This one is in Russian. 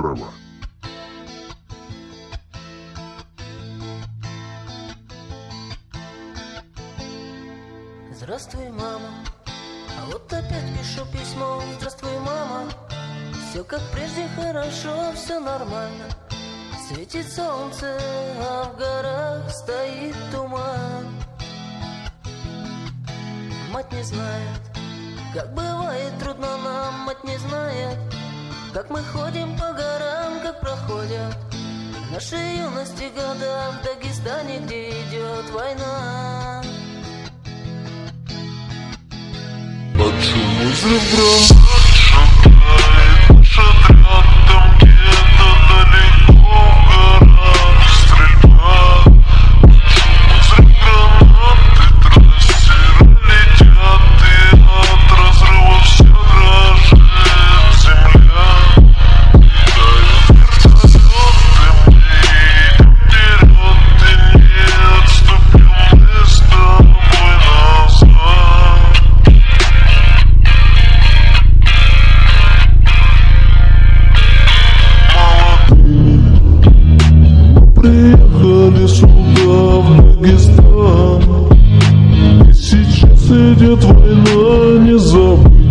Здорово! Здравствуй, мама, а вот опять пишу письмо. Здравствуй, мама, все как прежде хорошо, все нормально. Светит солнце, а в горах стоит туман. Мать не знает, как бывает трудно нам. Мать не знает, как мы ходим по горам, как проходят наши юности года в Дагестане, где идет война. Под шум из ребра шагает наш отряд, там где-то далеко в горах стрельба. Под шум из гранаты трассеры летят, и от разрывов вся дрожит земля. Летают вертолеты, мы идем вперед, и не отступим мы с тобой назад. Приехали сюда, в Дагестан, и сейчас идет война, не забыть.